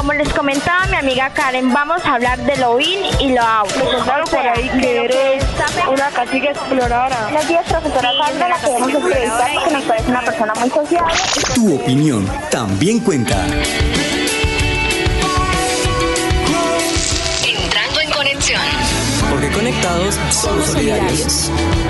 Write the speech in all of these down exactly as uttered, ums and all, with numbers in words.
como les comentaba mi amiga Karen, vamos a hablar de lo in y lo out. Me contaron por ahí que eres una cacique exploradora. Buenos días, profesora Sandra, la queremos entrevistar porque nos parece una persona muy sociable. Tu opinión también cuenta. Entrando en conexión. Porque conectados somos solidarios.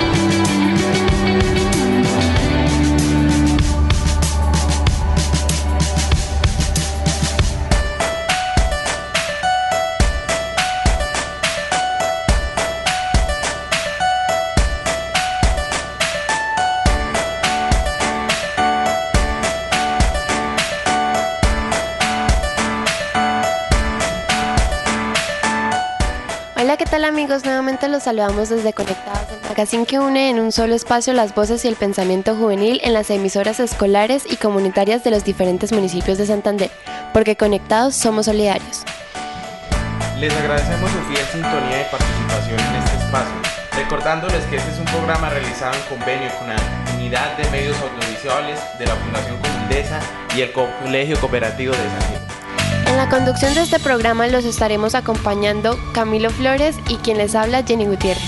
Hola, ¿qué tal amigos? Nuevamente los saludamos desde Conectados, el magazine que une en un solo espacio las voces y el pensamiento juvenil en las emisoras escolares y comunitarias de los diferentes municipios de Santander, porque Conectados somos solidarios. Les agradecemos su fiel sintonía y participación en este espacio, recordándoles que este es un programa realizado en convenio con la Unidad de Medios Audiovisuales de la Fundación Comindesa y el Colegio Cooperativo de San Diego. En la conducción de este programa los estaremos acompañando Camilo Flores y quien les habla, Jenny Gutiérrez.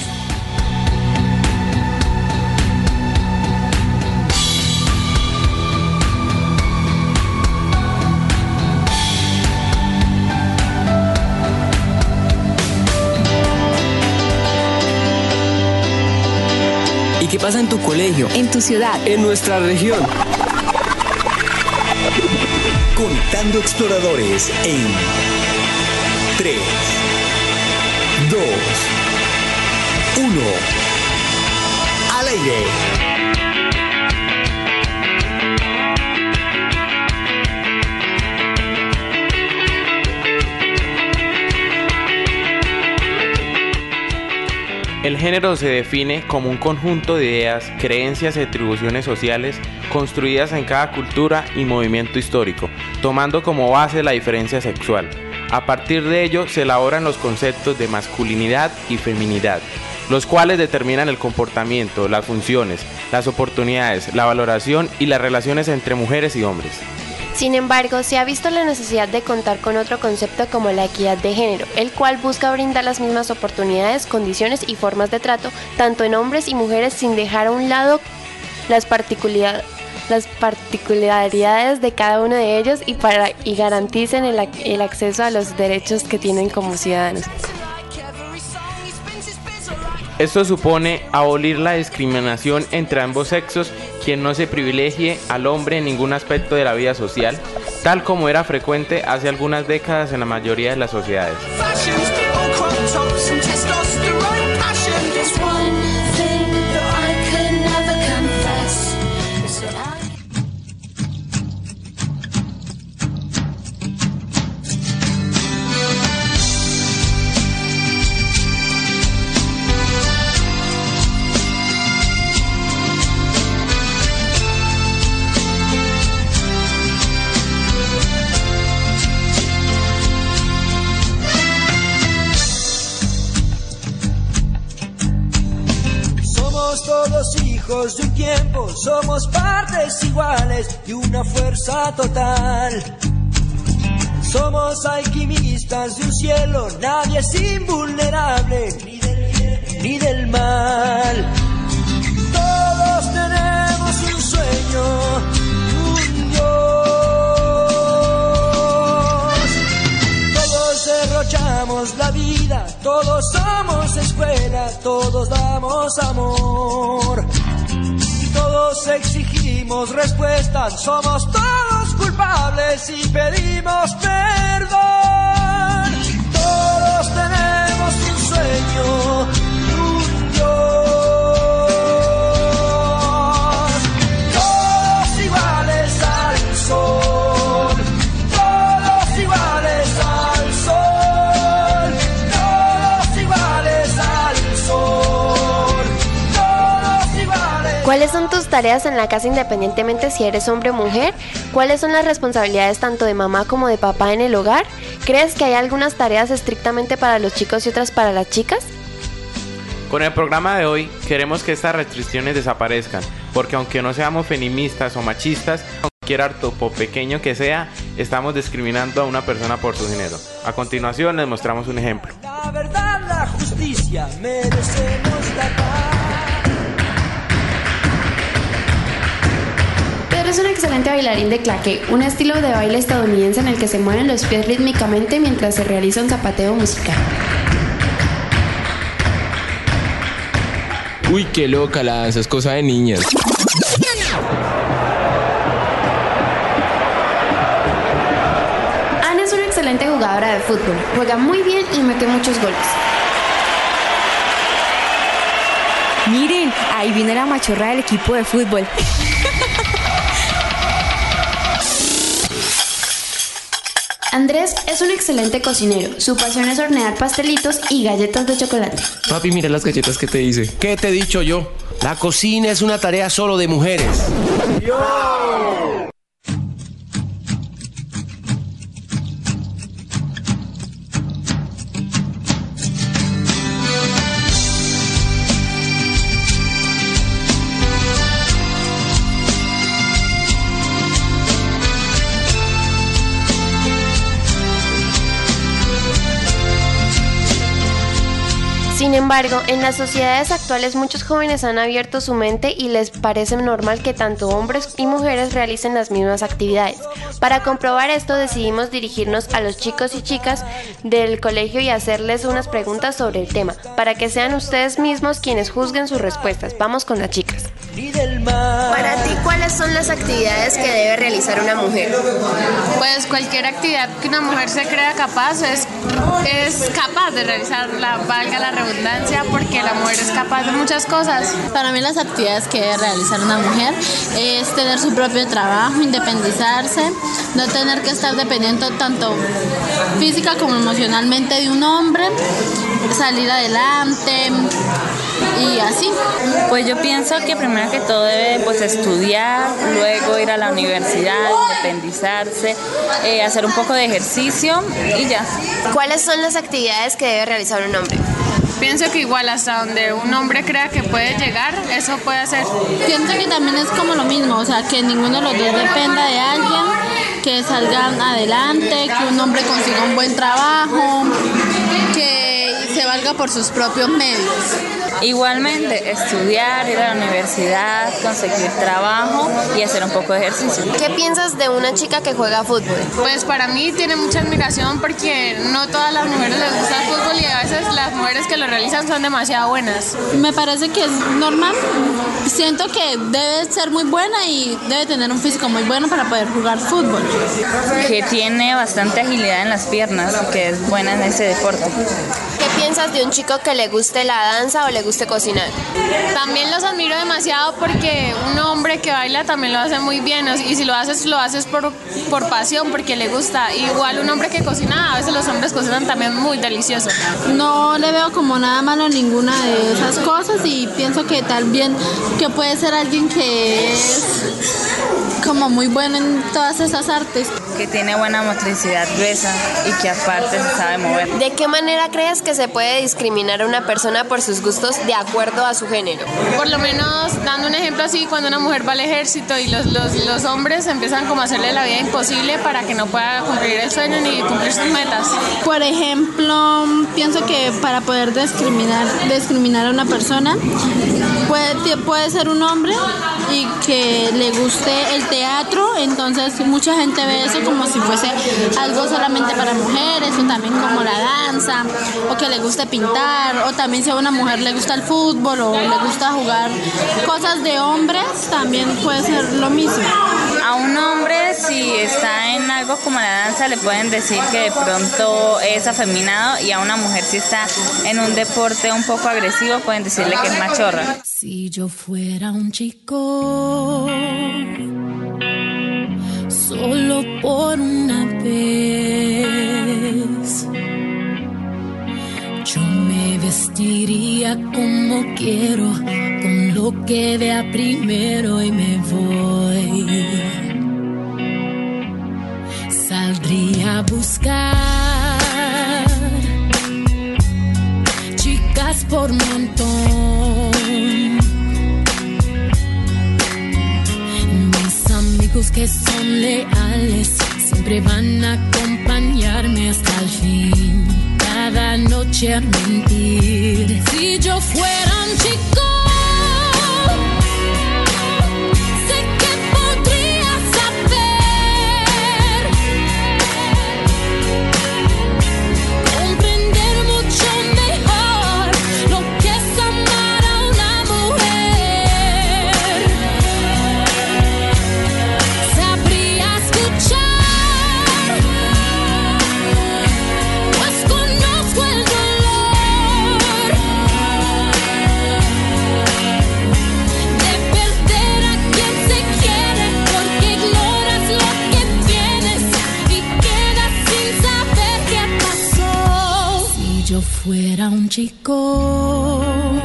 ¿Y qué pasa en tu colegio? En tu ciudad. En nuestra región. Conectando Exploradores en tres, dos, uno. Al aire. El género se define como un conjunto de ideas, creencias y atribuciones sociales construidas en cada cultura y movimiento histórico, tomando como base la diferencia sexual. A partir de ello se elaboran los conceptos de masculinidad y feminidad, los cuales determinan el comportamiento, las funciones, las oportunidades, la valoración y las relaciones entre mujeres y hombres. Sin embargo, se ha visto la necesidad de contar con otro concepto como la equidad de género, el cual busca brindar las mismas oportunidades, condiciones y formas de trato, tanto en hombres y mujeres, sin dejar a un lado las particularidades las particularidades de cada uno de ellos y para y garanticen el, el acceso a los derechos que tienen como ciudadanos. Esto supone abolir la discriminación entre ambos sexos, quien no se privilegie al hombre en ningún aspecto de la vida social, tal como era frecuente hace algunas décadas en la mayoría de las sociedades. Todos hijos de un tiempo, somos partes iguales de una fuerza total. Somos alquimistas de un cielo, nadie es invulnerable, ni del bien ni del mal. Todos tenemos un sueño, un Dios. Todos derrochamos la vida, todos somos escuela, todos damos amor. Todos exigimos respuestas, somos todos culpables y pedimos perdón. Todos tenemos un sueño, un Dios. Todos iguales al sol, todos iguales al sol, todos iguales al sol, todos iguales. ¿Cuáles son tus tareas en la casa independientemente si eres hombre o mujer? ¿Cuáles son las responsabilidades tanto de mamá como de papá en el hogar? ¿Crees que hay algunas tareas estrictamente para los chicos y otras para las chicas? Con el programa de hoy queremos que estas restricciones desaparezcan, porque aunque no seamos feministas o machistas, cualquier artopo pequeño que sea, estamos discriminando a una persona por su género. A continuación les mostramos un ejemplo. La verdad, la justicia, merecemos la paz. Pedro es un excelente bailarín de claqué, un estilo de baile estadounidense en el que se mueven los pies rítmicamente mientras se realiza un zapateo musical. Uy, qué loca la danza, es cosa de niñas. Ana es una excelente jugadora de fútbol, juega muy bien y mete muchos goles. Miren, ahí viene la machorra del equipo de fútbol. Andrés es un excelente cocinero, su pasión es hornear pastelitos y galletas de chocolate. Papi, mira las galletas que te hice. ¿Qué te he dicho yo? La cocina es una tarea solo de mujeres. Sin embargo, en las sociedades actuales muchos jóvenes han abierto su mente y les parece normal que tanto hombres y mujeres realicen las mismas actividades. Para comprobar esto decidimos dirigirnos a los chicos y chicas del colegio y hacerles unas preguntas sobre el tema, para que sean ustedes mismos quienes juzguen sus respuestas. Vamos con las chicas. Para ti, ¿cuáles son las actividades que debe realizar una mujer? Pues cualquier actividad que una mujer se crea capaz es, es capaz de realizarla, valga la redundancia, porque la mujer es capaz de muchas cosas. Para mí las actividades que debe realizar una mujer es tener su propio trabajo, independizarse, no tener que estar dependiendo tanto física como emocionalmente de un hombre, salir adelante y así. Pues yo pienso que primero que todo debe pues estudiar, luego ir a la universidad, independizarse, eh, hacer un poco de ejercicio y ya. ¿Cuáles son las actividades que debe realizar un hombre? Pienso que igual hasta donde un hombre crea que puede llegar, eso puede hacer. Pienso que también es como lo mismo, o sea, que ninguno de los dos dependa de alguien, que salgan adelante, que un hombre consiga un buen trabajo, que se valga por sus propios medios. Igualmente, estudiar, ir a la universidad, conseguir trabajo y hacer un poco de ejercicio. ¿Qué piensas de una chica que juega fútbol? Pues para mí tiene mucha admiración porque no todas las mujeres les gusta el fútbol y a veces las mujeres que lo realizan son demasiado buenas. Me parece que es normal. Siento que debe ser muy buena y debe tener un físico muy bueno para poder jugar fútbol. Que tiene bastante agilidad en las piernas y que es buena en ese deporte. ¿Qué piensas de un chico que le guste la danza o le guste cocinar? También los admiro demasiado porque un hombre que baila también lo hace muy bien y si lo haces, lo haces por, por pasión, porque le gusta. Igual un hombre que cocina, a veces los hombres cocinan también muy delicioso. No le veo como nada malo en ninguna de esas cosas y pienso que también que puede ser alguien que es como muy bueno en todas esas artes. Que tiene buena motricidad gruesa y que aparte se sabe mover. ¿De qué manera crees que se puede discriminar a una persona por sus gustos de acuerdo a su género? Por lo menos, dando un ejemplo así, cuando una mujer va al ejército y los, los, los hombres empiezan como a hacerle la vida imposible para que no pueda cumplir el sueño ni cumplir sus metas. Por ejemplo, pienso que para poder discriminar, discriminar a una persona, puede, puede ser un hombre y que le guste el teatro, entonces mucha gente ve eso como si fuese algo solamente para mujeres, o también como la danza, o que le guste pintar, o también si a una mujer le gusta el fútbol o le gusta jugar cosas de hombres, también puede ser lo mismo. A un hombre, si está en algo como la danza, le pueden decir que de pronto es afeminado, y a una mujer, si está en un deporte un poco agresivo, pueden decirle que es machorra. Si yo fuera un chico, solo por una vez, yo me vestiría como quiero, con lo que vea primero y me voy. Saldría a buscar chicas por montón. Mis amigos amigos que son leales, siempre van a acompañarme hasta el fin. Cada noche a mentir. Si yo fuera un chico, sé que podría saber comprender mucho mejor lo que es amar a una mujer. Sabría escuchar, pues conozco el dolor de perder a quien se quiere, porque ignoras lo que tienes y quedas sin saber qué pasó. Si yo fuera un chico.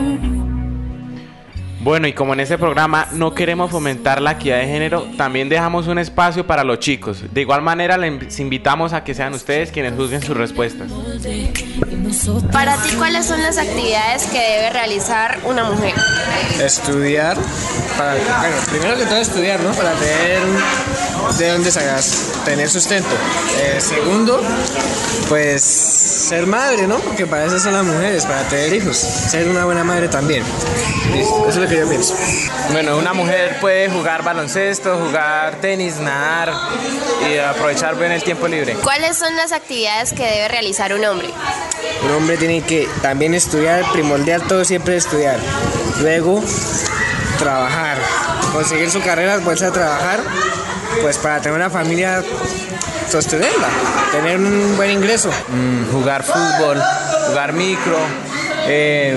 Bueno, y como en este programa no queremos fomentar la equidad de género, también dejamos un espacio para los chicos. De igual manera, les invitamos a que sean ustedes quienes juzguen sus respuestas. Para ti, ¿cuáles son las actividades que debe realizar una mujer? Estudiar, para, bueno, primero que todo estudiar, ¿no? Para tener de dónde sacas, tener sustento. Eh, segundo, pues ser madre, ¿no? Porque para eso son las mujeres, para tener hijos. Ser una buena madre también. Eso es lo que yo pienso. Bueno, una mujer puede jugar baloncesto, jugar tenis, nadar y aprovechar bien el tiempo libre. ¿Cuáles son las actividades que debe realizar un hombre? Un hombre tiene que también estudiar, primordial todo siempre estudiar. Luego, trabajar, conseguir su carrera, volver a trabajar, pues para tener una familia, sostenerla, tener un buen ingreso. Mm, jugar fútbol, jugar micro, eh,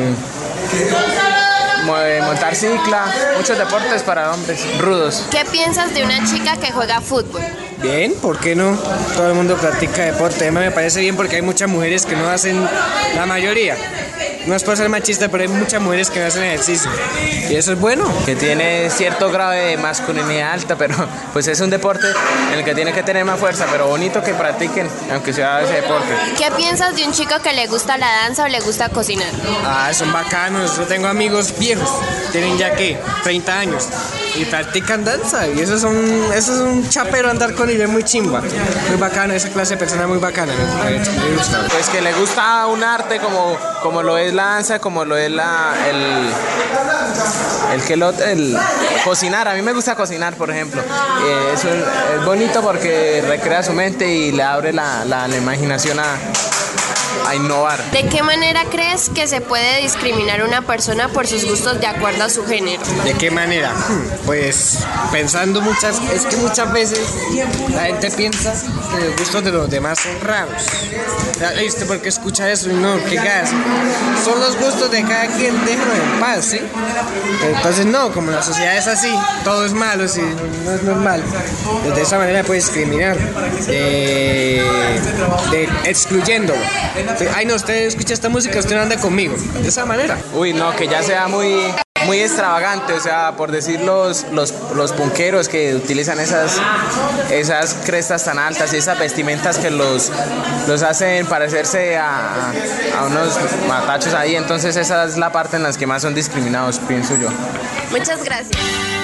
montar cicla, muchos deportes para hombres rudos. ¿Qué piensas de una chica que juega fútbol? Bien, ¿por qué no? Todo el mundo practica deporte. Además me parece bien porque hay muchas mujeres que no hacen, la mayoría. No es por ser machista, pero hay muchas mujeres que no hacen ejercicio. Y eso es bueno. Que tiene cierto grado de masculinidad alta, pero pues es un deporte en el que tiene que tener más fuerza, pero bonito que practiquen, aunque sea ese deporte. ¿Qué piensas de un chico que le gusta la danza o le gusta cocinar? Ah, son bacanos. Yo tengo amigos viejos, tienen ya que treinta años y practican danza. Y eso es un, eso es un chapero andar con él, es muy chimba. Muy bacano, esa clase de persona muy bacana. Me, me gusta. Pues que le gusta un arte como, como lo es la danza, como lo es la, el, el, que lo, el cocinar. A mí me gusta cocinar, por ejemplo. Eh, eso es, es bonito porque recrea su mente y le abre la, la, la imaginación a, a innovar. ¿De qué manera crees que se puede discriminar a una persona por sus gustos de acuerdo a su género? ¿De qué manera? Pues pensando muchas, es que muchas veces la gente piensa que los gustos de los demás son raros. ¿Viste? Porque escucha eso y no, qué gas. Son los gustos de cada quien, déjalo en paz, ¿sí? Entonces no, como la sociedad es así, todo es malo, sí, no es normal. De esa manera puede discriminar, eh, de, excluyéndolo. Ay no, usted escucha esta música, usted no anda conmigo. De esa manera. Uy, no, que ya sea muy, muy extravagante, o sea, por decir los, los, los punqueros que utilizan esas, esas crestas tan altas y esas vestimentas que los, los hacen parecerse a, a unos matachos ahí. Entonces esa es la parte en la que más son discriminados, pienso yo. Muchas gracias.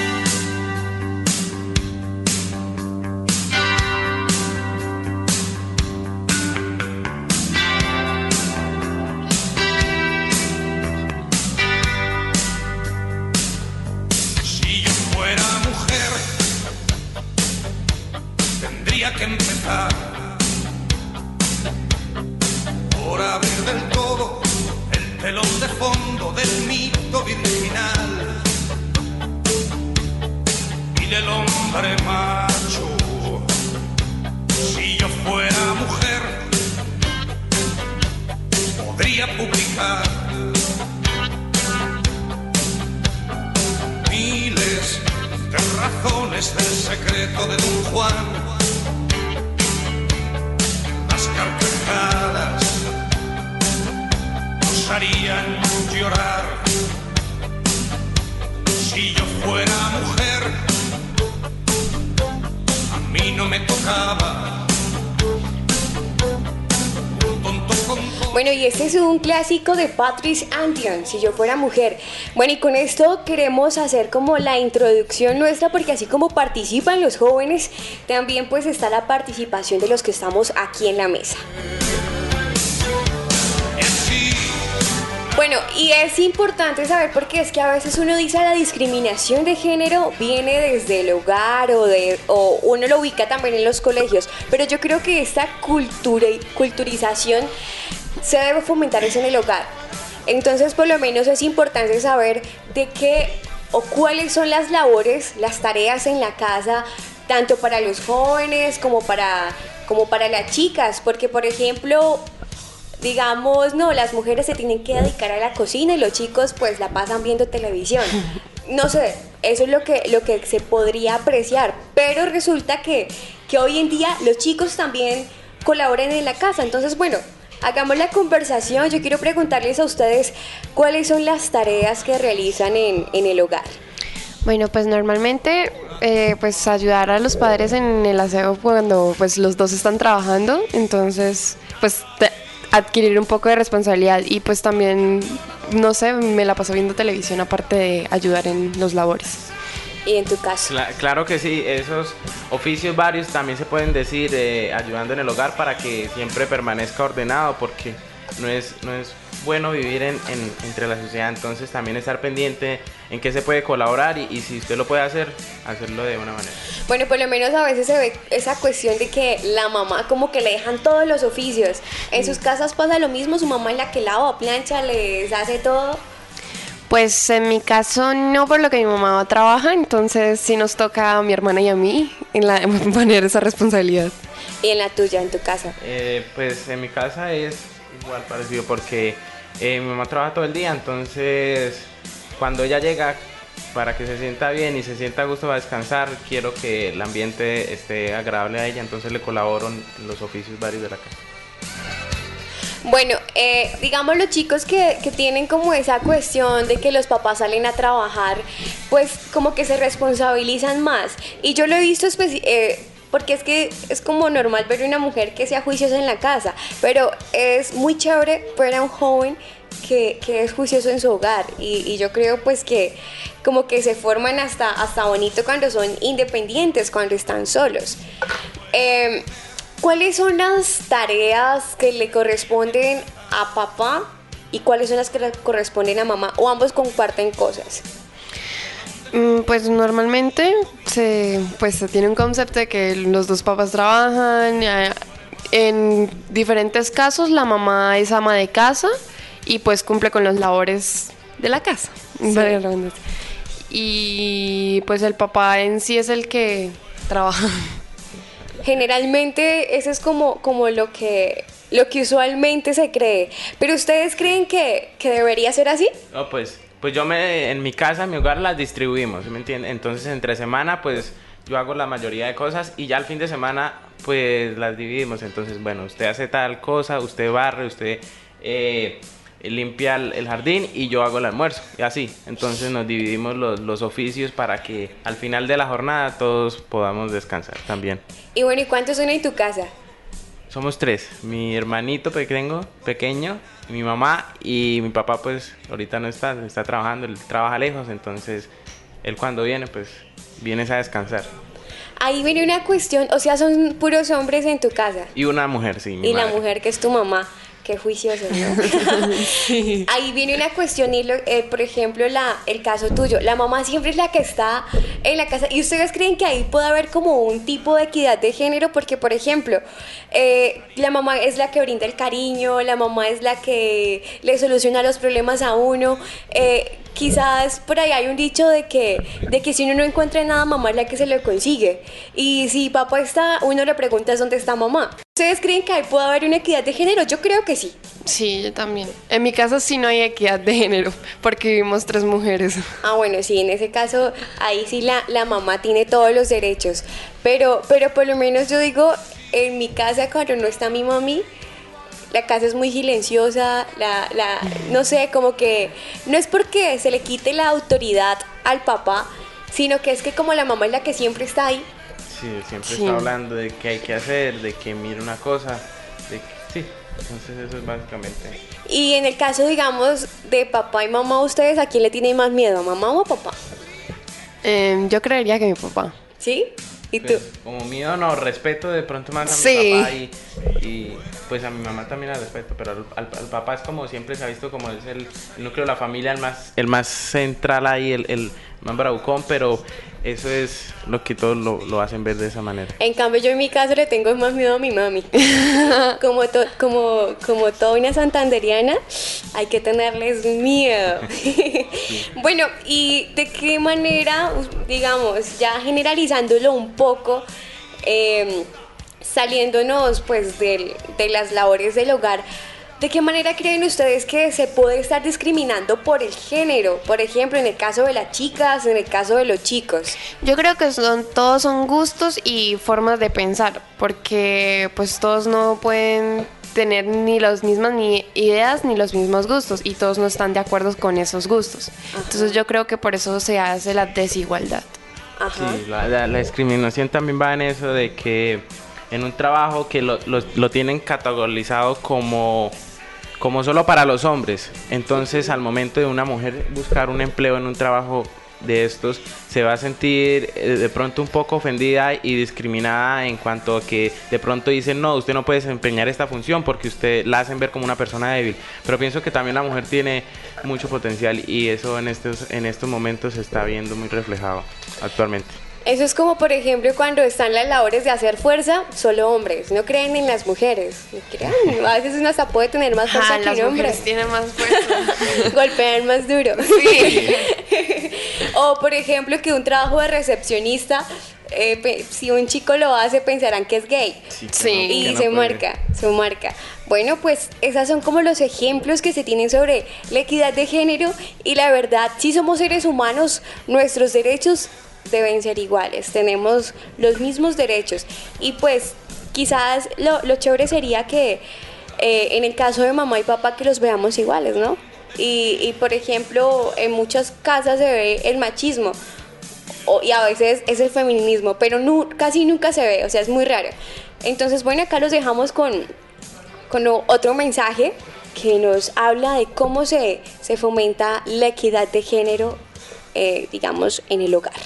Que empezar por abrir del todo el telón de fondo del mito virginal y del hombre macho. Si yo fuera mujer, podría publicar miles de razones del secreto de Don Juan. Carcajadas nos harían llorar. Si yo fuera mujer, a mí no me tocaba un tonto con... Bueno, y este es un clásico de Patrice Antion, Si yo fuera mujer. Bueno, y con esto queremos hacer como la introducción nuestra, porque así como participan los jóvenes, también pues está la participación de los que estamos aquí en la mesa. Bueno, y es importante saber, porque es que a veces uno dice la discriminación de género viene desde el hogar o, de, o uno lo ubica también en los colegios, pero yo creo que esta cultura y culturización se debe fomentar es en el hogar. Entonces, por lo menos es importante saber de qué o cuáles son las labores, las tareas en la casa, tanto para los jóvenes como para, como para las chicas, porque por ejemplo, digamos, no, las mujeres se tienen que dedicar a la cocina y los chicos pues la pasan viendo televisión. No sé, eso es lo que, lo que se podría apreciar, pero resulta que, que hoy en día los chicos también colaboran en la casa. Entonces, bueno, hagamos la conversación. Yo quiero preguntarles a ustedes cuáles son las tareas que realizan en, en el hogar. Bueno, pues normalmente eh, pues ayudar a los padres en el aseo cuando pues los dos están trabajando, entonces pues te, adquirir un poco de responsabilidad y pues también, no sé, me la paso viendo televisión aparte de ayudar en los labores. ¿Y en tu caso? Cla- claro que sí, esos oficios varios también se pueden decir eh, ayudando en el hogar para que siempre permanezca ordenado, porque no es, no es bueno vivir en, en, entre la sociedad, entonces también estar pendiente en qué se puede colaborar y, y si usted lo puede hacer, hacerlo de una manera. Bueno, por lo menos a veces se ve esa cuestión de que la mamá como que le dejan todos los oficios. En sus casas pasa lo mismo, su mamá es la que lava, plancha, les hace todo. Pues en mi caso no, por lo que mi mamá trabaja, entonces sí nos toca a mi hermana y a mí en la, poner esa responsabilidad. ¿Y en la tuya, en tu casa? Eh, pues en mi casa es igual parecido porque eh, mi mamá trabaja todo el día, entonces cuando ella llega, para que se sienta bien y se sienta a gusto para descansar, quiero que el ambiente esté agradable a ella, entonces le colaboro en los oficios varios de la casa. Bueno, eh, digamos los chicos que, que tienen como esa cuestión de que los papás salen a trabajar, pues como que se responsabilizan más. Y yo lo he visto especi- eh, porque es que es como normal ver una mujer que sea juiciosa en la casa, pero es muy chévere ver a un joven que, que es juicioso en su hogar. Y, y yo creo pues que como que se forman hasta, hasta bonito cuando son independientes, cuando están solos. Eh, ¿Cuáles son las tareas que le corresponden a papá y cuáles son las que le corresponden a mamá? ¿O ambos comparten cosas? Mm, Pues normalmente se, pues, se tiene un concepto de que los dos papás trabajan. eh, En diferentes casos la mamá es ama de casa y pues cumple con las labores de la casa. Sí. Vale, la redundancia. Y pues el papá en sí es el que trabaja. Generalmente eso es como, como lo que, lo que usualmente se cree. ¿Pero ustedes creen que, que debería ser así? No, pues, pues yo me, en mi casa, en mi hogar las distribuimos, ¿sí me entiende? Entonces entre semana pues yo hago la mayoría de cosas y ya al fin de semana pues las dividimos. Entonces bueno, usted hace tal cosa, usted barre, usted eh, limpia el, el jardín y yo hago el almuerzo y así. Entonces nos dividimos los, los oficios para que al final de la jornada todos podamos descansar también. Y bueno, ¿y cuántos son en tu casa? Somos tres, mi hermanito pequeño, pequeño, mi mamá y mi papá pues ahorita no está, está trabajando, él trabaja lejos, entonces él cuando viene pues vienes a descansar. Ahí viene una cuestión, o sea, son puros hombres en tu casa. Y una mujer, sí, mi Y madre. la mujer que es tu mamá. Qué juicioso, ¿no? Sí. Ahí viene una cuestión y, lo, eh, por ejemplo, la, el caso tuyo. La mamá siempre es la que está en la casa. ¿Y ustedes creen que ahí puede haber como un tipo de equidad de género? Porque, por ejemplo, eh, la mamá es la que brinda el cariño, la mamá es la que le soluciona los problemas a uno. Eh, quizás por ahí hay un dicho de que, de que si uno no encuentra nada, mamá es la que se lo consigue. Y si papá está, uno le pregunta dónde está mamá. ¿Ustedes creen que ahí puede haber una equidad de género? Yo creo que sí. Sí, yo también. En mi casa sí no hay equidad de género, porque vivimos tres mujeres. Ah, bueno, sí, en ese caso, ahí sí la, la mamá tiene todos los derechos. Pero, pero por lo menos yo digo, en mi casa cuando no está mi mami, la casa es muy silenciosa, la, la, no sé, como que no es porque se le quite la autoridad al papá, sino que es que como la mamá es la que siempre está ahí. Sí, siempre Sí. está hablando de qué hay que hacer, de que mire una cosa, de que, sí. Entonces eso es básicamente. Y en el caso, digamos, de papá y mamá, ¿ustedes a quién le tienen más miedo, a mamá o a papá? Eh, yo creería que mi papá. ¿Sí? ¿Y tú? Pues, como miedo no, respeto de pronto más a Sí. mi papá y, y pues a mi mamá también la respeto, pero al, al- al papá es como siempre se ha visto como es el, el núcleo de la familia, el más, el más central ahí, el, el más bravucón, pero eso es lo que todos lo, lo hacen ver de esa manera. En cambio, yo en mi caso le tengo más miedo a mi mami. como, to- como, como toda una santanderiana, hay que tenerles miedo. Bueno, ¿y de qué manera, digamos, ya generalizándolo un poco, eh, saliéndonos pues del- de las labores del hogar, ¿de qué manera creen ustedes que se puede estar discriminando por el género? Por ejemplo, en el caso de las chicas, en el caso de los chicos. Yo creo que son todos son gustos y formas de pensar, porque pues todos no pueden tener ni las mismas ni ideas ni los mismos gustos y todos no están de acuerdo con esos gustos. Entonces yo creo que por eso se hace la desigualdad. Sí, la, la- la discriminación también va en eso de que en un trabajo que lo, lo- lo tienen categorizado como, como solo para los hombres, entonces al momento de una mujer buscar un empleo en un trabajo de estos, se va a sentir eh, de pronto un poco ofendida y discriminada en cuanto a que de pronto dicen, no, usted no puede desempeñar esta función porque usted la hacen ver como una persona débil. Pero pienso que también la mujer tiene mucho potencial y eso en estos, en estos momentos se está viendo muy reflejado actualmente. Eso es como, por ejemplo, cuando están las labores de hacer fuerza, solo hombres, no creen en las mujeres. No crean, a veces uno hasta puede tener más fuerza Ah, que las un hombre. mujeres tienen más fuerza. Golpean más duro. Sí. O, por ejemplo, que un trabajo de recepcionista, eh, pe- si un chico lo hace, pensarán que es gay. Sí, Y que no se puede. marca, se marca. Bueno, pues esos son como los ejemplos que se tienen sobre la equidad de género y la verdad, si somos seres humanos, nuestros derechos deben ser iguales, tenemos los mismos derechos y pues quizás lo, lo chévere sería que eh, en el caso de mamá y papá que los veamos iguales, ¿no? Y, y por ejemplo, en muchas casas se ve el machismo o- y a veces es el feminismo, pero nu- casi nunca se ve, o sea, es muy raro. Entonces, bueno, acá los dejamos con, con o- otro mensaje que nos habla de cómo se, se fomenta la equidad de género, eh, digamos, en el hogar.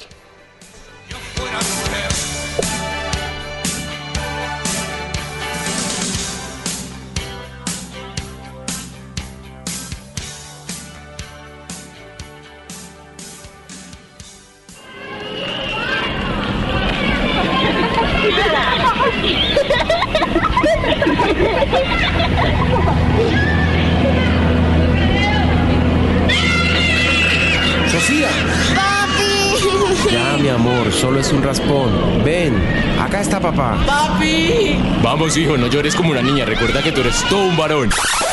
Sofía. ¡Papi! Ya, mi amor, solo es un raspón. Ven, acá está papá. ¡Papi! Vamos, hijo, no llores como una niña. Recuerda que tú eres todo un varón.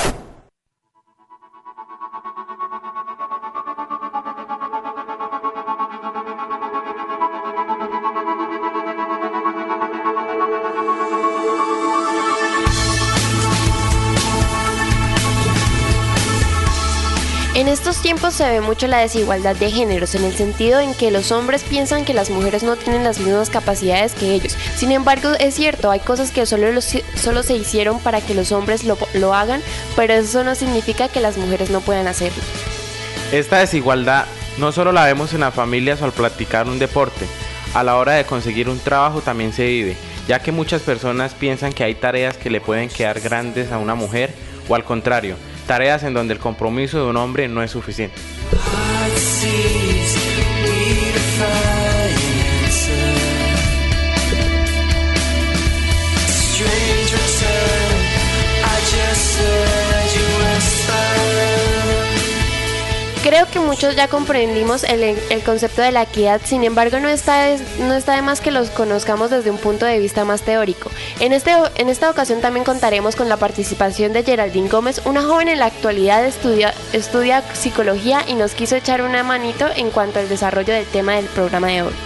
En estos tiempos se ve mucho la desigualdad de géneros, en el sentido en que los hombres piensan que las mujeres no tienen las mismas capacidades que ellos. Sin embargo, es cierto, hay cosas que solo, los, solo se hicieron para que los hombres lo, lo hagan, pero eso no significa que las mujeres no puedan hacerlo. Esta desigualdad no solo la vemos en las familias o al practicar un deporte, a la hora de conseguir un trabajo también se vive, ya que muchas personas piensan que hay tareas que le pueden quedar grandes a una mujer o al contrario, tareas en donde el compromiso de un hombre no es suficiente. Creo que muchos ya comprendimos el, el concepto de la equidad, sin embargo no está, de, no está de más que los conozcamos desde un punto de vista más teórico. En, este, en esta ocasión también contaremos con la participación de Geraldine Gómez, una joven en la actualidad estudia, estudia psicología y nos quiso echar una manito en cuanto al desarrollo del tema del programa de hoy.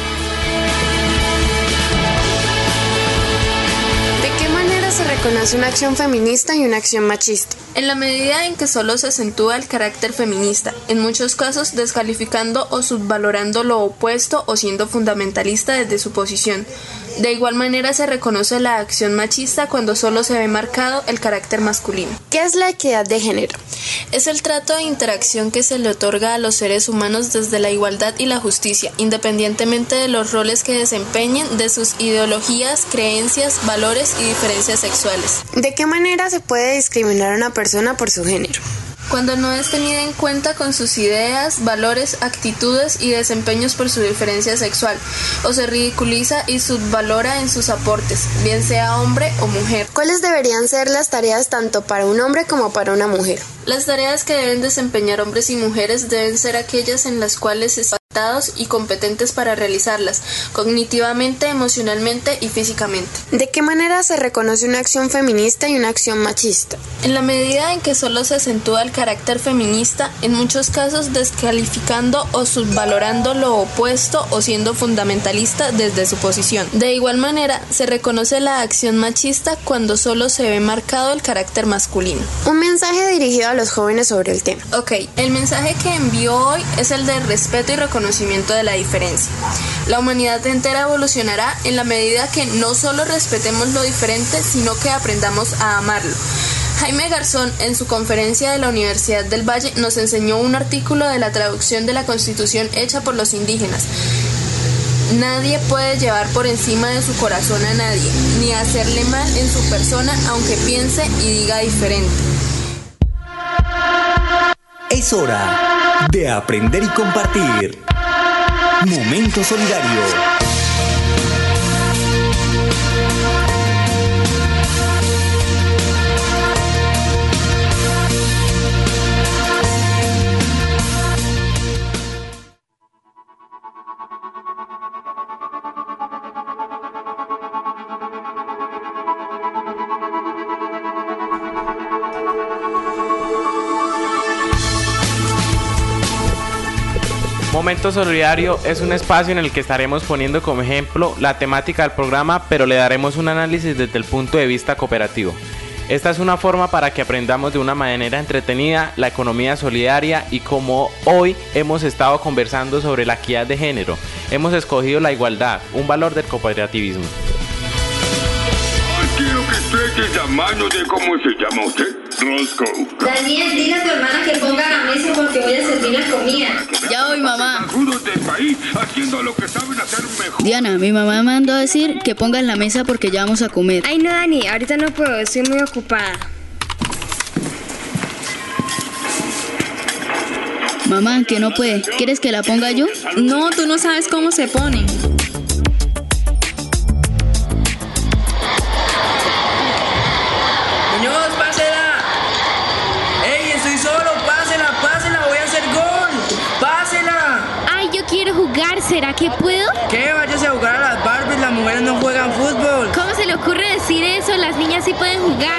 ¿De qué manera se reconoce una acción feminista y una acción machista? En la medida en que solo se acentúa el carácter feminista, en muchos casos descalificando o subvalorando lo opuesto o siendo fundamentalista desde su posición. De igual manera se reconoce la acción machista cuando solo se ve marcado el carácter masculino. ¿Qué es la equidad de género? Es el trato de interacción que se le otorga a los seres humanos desde la igualdad y la justicia, independientemente de los roles que desempeñen, de sus ideologías, creencias, valores y diferencias sexuales. ¿De qué manera se puede discriminar a una persona por su género? Cuando no es tenida en cuenta con sus ideas, valores, actitudes y desempeños por su diferencia sexual, o se ridiculiza y subvalora en sus aportes, bien sea hombre o mujer. ¿Cuáles deberían ser las tareas tanto para un hombre como para una mujer? Las tareas que deben desempeñar hombres y mujeres deben ser aquellas en las cuales están adaptados y competentes para realizarlas, cognitivamente, emocionalmente y físicamente. ¿De qué manera se reconoce una acción feminista y una acción machista? En la medida en que solo se acentúa el carácter feminista, en muchos casos descalificando o subvalorando lo opuesto o siendo fundamentalista desde su posición. De igual manera, se reconoce la acción machista cuando solo se ve marcado el carácter masculino. Un mensaje dirigido a los jóvenes sobre el tema. Ok, el mensaje que envío hoy es el de respeto y reconocimiento de la diferencia. La humanidad entera evolucionará en la medida que no solo respetemos lo diferente, sino que aprendamos a amarlo. Jaime Garzón, en su conferencia de la Universidad del Valle, nos enseñó un artículo de la traducción de la Constitución hecha por los indígenas. Nadie puede llevar por encima de su corazón a nadie, ni hacerle mal en su persona, aunque piense y diga diferente. Es hora de aprender y compartir. Momento solidario. Momento Solidario es un espacio en el que estaremos poniendo como ejemplo la temática del programa, pero le daremos un análisis desde el punto de vista cooperativo. Esta es una forma para que aprendamos de una manera entretenida la economía solidaria y como hoy hemos estado conversando sobre la equidad de género, hemos escogido la igualdad, un valor del cooperativismo. Quiero que estreches la mano de cómo se llama usted, Roscoe. Daniel, dile a tu hermana que ponga la mesa porque voy a servir la comida. Ya voy, mamá. Del país haciendo lo que saben hacer mejor. Diana, mi mamá me mandó a decir que pongas la mesa porque ya vamos a comer. Ay, no, Dani, ahorita no puedo, estoy muy ocupada. Mamá, que no puede. ¿Quieres que la ponga yo? No, tú no sabes cómo se pone. Jugar, ¿será que puedo? ¿Qué? Váyase a jugar a las Barbies, las mujeres no juegan fútbol. ¿Cómo se le ocurre decir eso? Las niñas sí pueden jugar.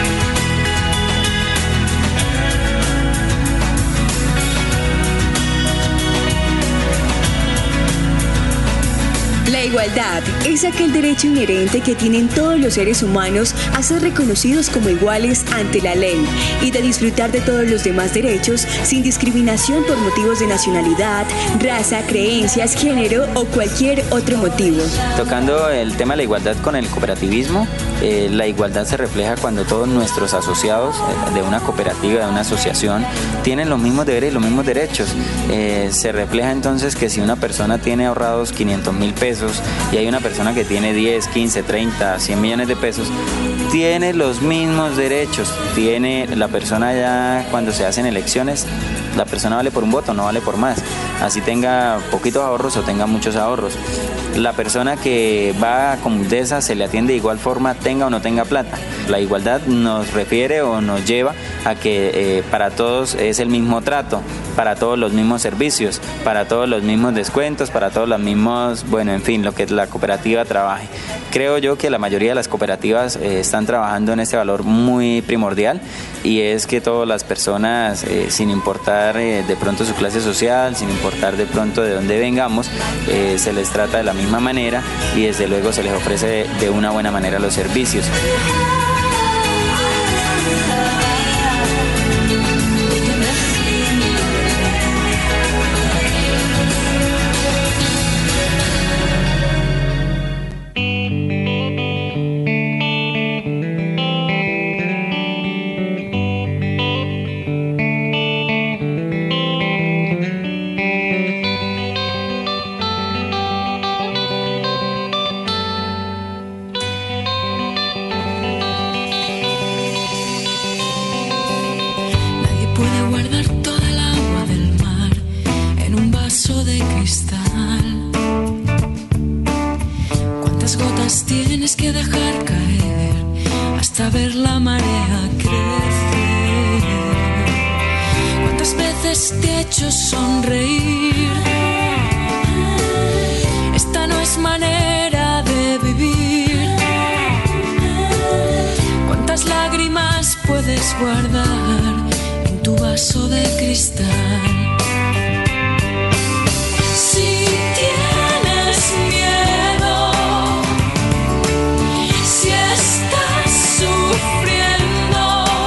La igualdad es aquel derecho inherente que tienen todos los seres humanos a ser reconocidos como iguales ante la ley y de disfrutar de todos los demás derechos sin discriminación por motivos de nacionalidad, raza, creencias, género o cualquier otro motivo. Tocando el tema de la igualdad con el cooperativismo, eh, la igualdad se refleja cuando todos nuestros asociados eh, de una cooperativa, de una asociación, tienen los mismos deberes y los mismos derechos. Eh, se refleja entonces que si una persona tiene ahorrados quinientos mil pesos y hay una persona que tiene diez, quince, treinta, cien millones de pesos, tiene los mismos derechos. Tiene la persona ya cuando se hacen elecciones, la persona vale por un voto, no vale por más. Así tenga poquitos ahorros o tenga muchos ahorros. La persona que va a Comutesa se le atiende de igual forma, tenga o no tenga plata. La igualdad nos refiere o nos lleva a que eh, para todos es el mismo trato, para todos los mismos servicios, para todos los mismos descuentos, para todos los mismos, bueno, en fin, lo que la cooperativa trabaje. Creo yo que la mayoría de las cooperativas eh, están trabajando en este valor muy primordial y es que todas las personas, eh, sin importar eh, de pronto su clase social, sin importar de pronto de dónde vengamos, eh, se les trata de la misma manera y desde luego se les ofrece de, de una buena manera los servicios. ¿Cuántas gotas tienes que dejar caer hasta ver la marea crecer? ¿Cuántas veces te he hecho sonreír? Esta no es manera de vivir. ¿Cuántas lágrimas puedes guardar en tu vaso de cristal? Si tienes miedo, si estás sufriendo,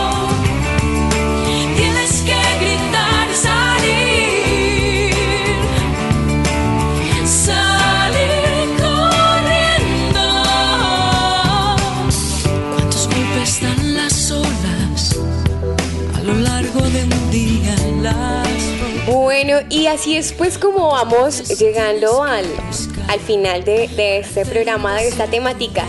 tienes que gritar y salir, salir corriendo. ¿Cuántos golpes dan las olas a lo largo de un día en las... Bueno, y así es pues como vamos llegando al, al final de, de este programa, de esta temática.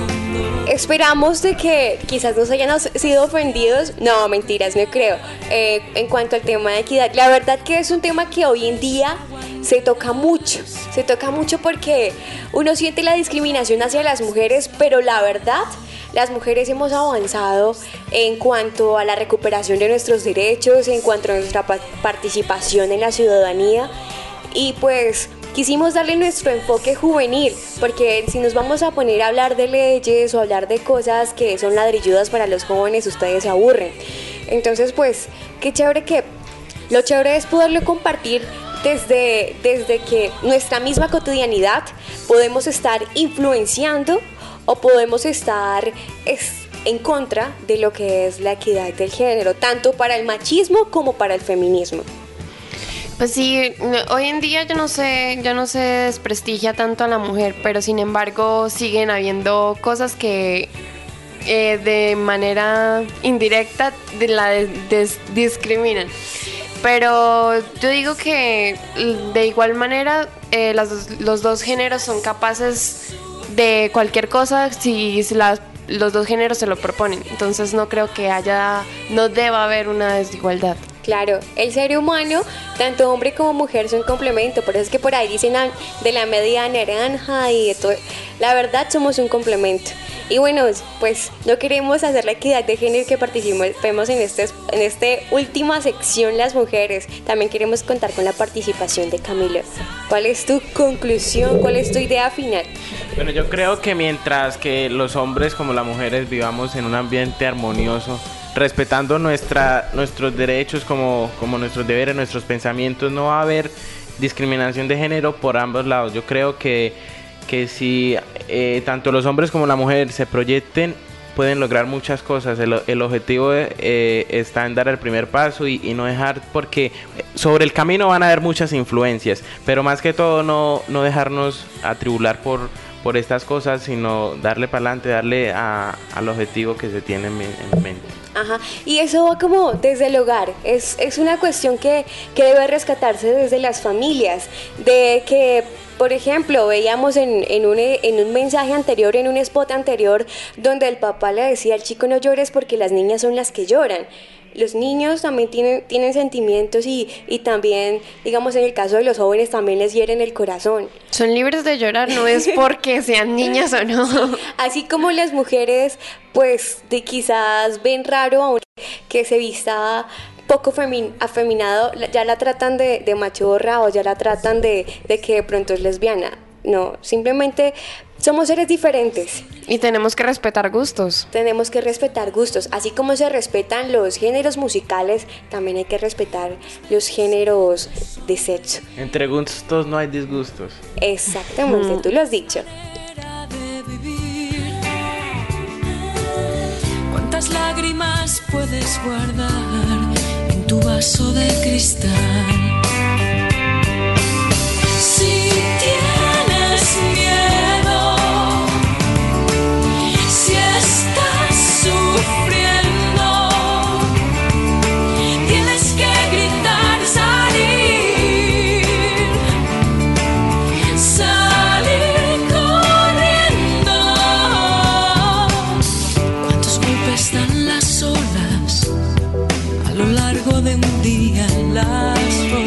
Esperamos de que quizás nos hayan sido ofendidos. No, mentiras, no creo. Eh, en cuanto al tema de equidad, la verdad que es un tema que hoy en día se toca mucho. Se toca mucho porque uno siente la discriminación hacia las mujeres, pero la verdad, las mujeres hemos avanzado en cuanto a la recuperación de nuestros derechos, en cuanto a nuestra pa- participación en la ciudadanía, y pues quisimos darle nuestro enfoque juvenil, porque si nos vamos a poner a hablar de leyes o hablar de cosas que son ladrilludas para los jóvenes, ustedes se aburren. Entonces pues qué chévere que lo chévere es poderlo compartir desde, desde que nuestra misma cotidianidad podemos estar influenciando o podemos estar es, en contra de lo que es la equidad del género, tanto para el machismo como para el feminismo. Pues sí, hoy en día yo no sé, yo no se desprestigia tanto a la mujer, pero sin embargo siguen habiendo cosas que eh, de manera indirecta de la des- des- discriminan. Pero yo digo que de igual manera eh, las dos, los dos géneros son capaces de cualquier cosa si las, los dos géneros se lo proponen. Entonces no creo que haya, no deba haber una desigualdad. Claro, el ser humano, tanto hombre como mujer, son complemento. Por eso es que por ahí dicen de la media naranja y de todo. La verdad, somos un complemento. Y bueno, pues no queremos hacer la equidad de género que participemos en este, en este última sección las mujeres. También queremos contar con la participación de Camilo. ¿Cuál es tu conclusión? ¿Cuál es tu idea final? Bueno, yo creo que mientras que los hombres como las mujeres vivamos en un ambiente armonioso, respetando nuestra, nuestros derechos como, como nuestros deberes, nuestros pensamientos, no va a haber discriminación de género por ambos lados. Yo creo que, que si eh, tanto los hombres como la mujer se proyecten, pueden lograr muchas cosas. El, el objetivo eh, está en dar el primer paso y, y no dejar, porque sobre el camino van a haber muchas influencias, pero más que todo no, no dejarnos atribular por, por estas cosas, sino darle para adelante, darle a, al objetivo que se tiene en, en mente. Ajá, y eso va como desde el hogar, es, es una cuestión que, que debe rescatarse desde las familias, de que, por ejemplo, veíamos en, en, un, en un mensaje anterior, en un spot anterior, donde el papá le decía al chico no llores porque las niñas son las que lloran. Los niños también tienen, tienen sentimientos y, y también, digamos, en el caso de los jóvenes también les hieren el corazón. Son libres de llorar, no es porque sean niñas o no. Así como las mujeres, pues, de quizás ven raro a un que se vista poco femin, afeminado, ya la tratan de, de machorra o ya la tratan de, de que de pronto es lesbiana. No, simplemente somos seres diferentes. Y tenemos que respetar gustos. Tenemos que respetar gustos. Así como se respetan los géneros musicales, también hay que respetar los géneros de sexo. Entre gustos no hay disgustos. Exactamente, mm. Tú lo has dicho. ¿Cuántas lágrimas puedes guardar en tu vaso de cristal? Si tienes miedo, si estás sufriendo, tienes que gritar, salir, salir corriendo. ¿Cuántos golpes dan las olas a lo largo de un día en las olas?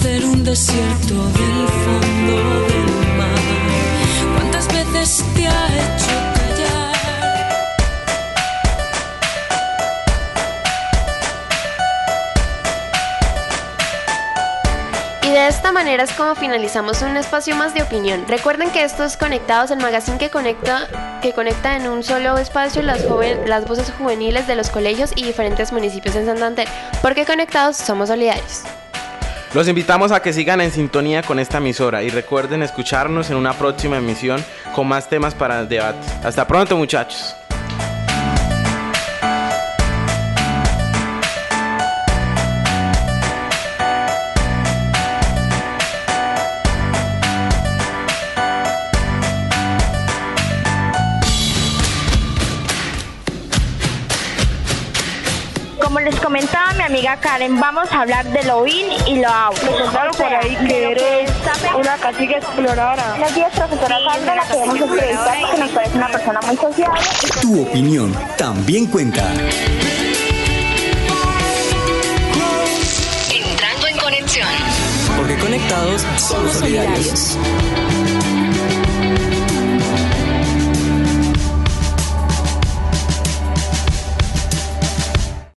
conocer un desierto del fondo del mar. ¿Cuántas veces te ha hecho callar? Y de esta manera es como finalizamos un espacio más de opinión. Recuerden que esto es Conectados, el magazine que conecta, que conecta en un solo espacio las, joven, las voces juveniles de los colegios y diferentes municipios en Santander. Porque conectados somos solidarios. Los invitamos a que sigan en sintonía con esta emisora y recuerden escucharnos en una próxima emisión con más temas para el debate. Hasta pronto, muchachos. Como les comentaba mi amiga Karen, vamos a hablar de lo in y lo out. Me contaron por ahí que eres una cacique exploradora. Buenos días, profesora Sandra, la queremos entrevistar porque nos parece una persona muy sociable. Tu opinión también cuenta. Entrando en conexión. Porque conectados somos solidarios.